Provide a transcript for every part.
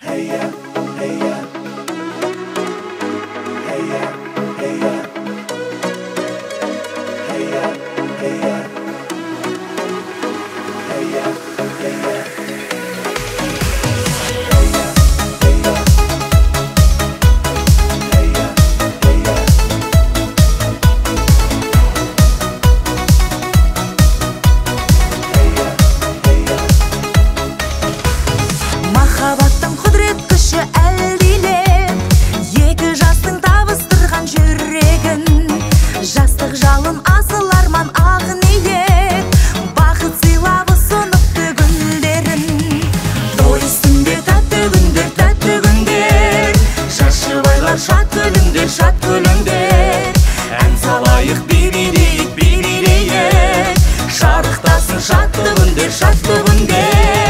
Махаббаттың құдірет күші әлдилеп, екі жастың табыстырған жүрегін. Жастық жалын асыл арман ақ ниет, бақыт сыйлап ұсыныпты гүлдерін. Той үстінде тәтті күндер, жас жұбайлар шат күліңдер, шат күліңдер. Ән салайық, би билейік, шарықтасын шатты күндер, шатты күндер.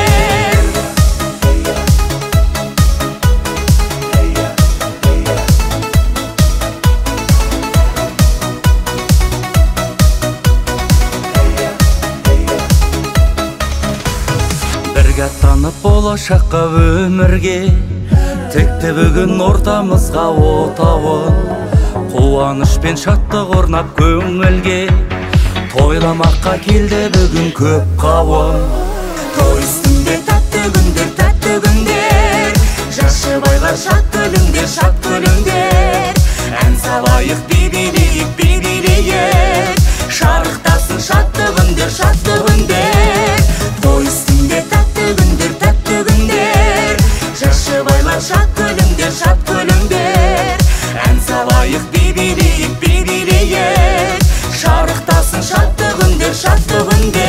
Бірге аттанып болашаққа өмірге, текті бүгін ортамызға отауын. Қуаныш пен шаттық орнап көңілге, тойламаққа келді бүгін көп қауым. Той үстінде тәтті күндер, жас жұбайлар шат күліңдер, шат күліңдер. Ән салайық, би билейік, шарықтасын шатты күндер, шатты күндер. Той үстінде тәтті күндер, жас жұбайлар шат күліңдер, шат күліңдер. Ән салайық, би билейік, шарықтасын шатты күндер, шатты күндер.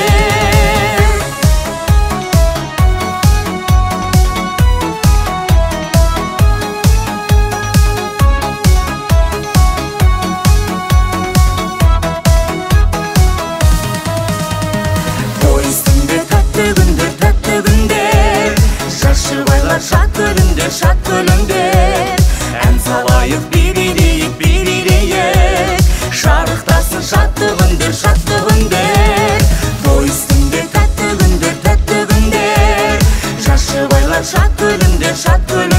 Шат күліңдер, шат күліңдер. Ән салайық, би билейік, шарықтасын шатты күндер, шатты күндер. Той үстінде тәтті күндер, жас жұбайлар шат күліңдер, шат күліңдер.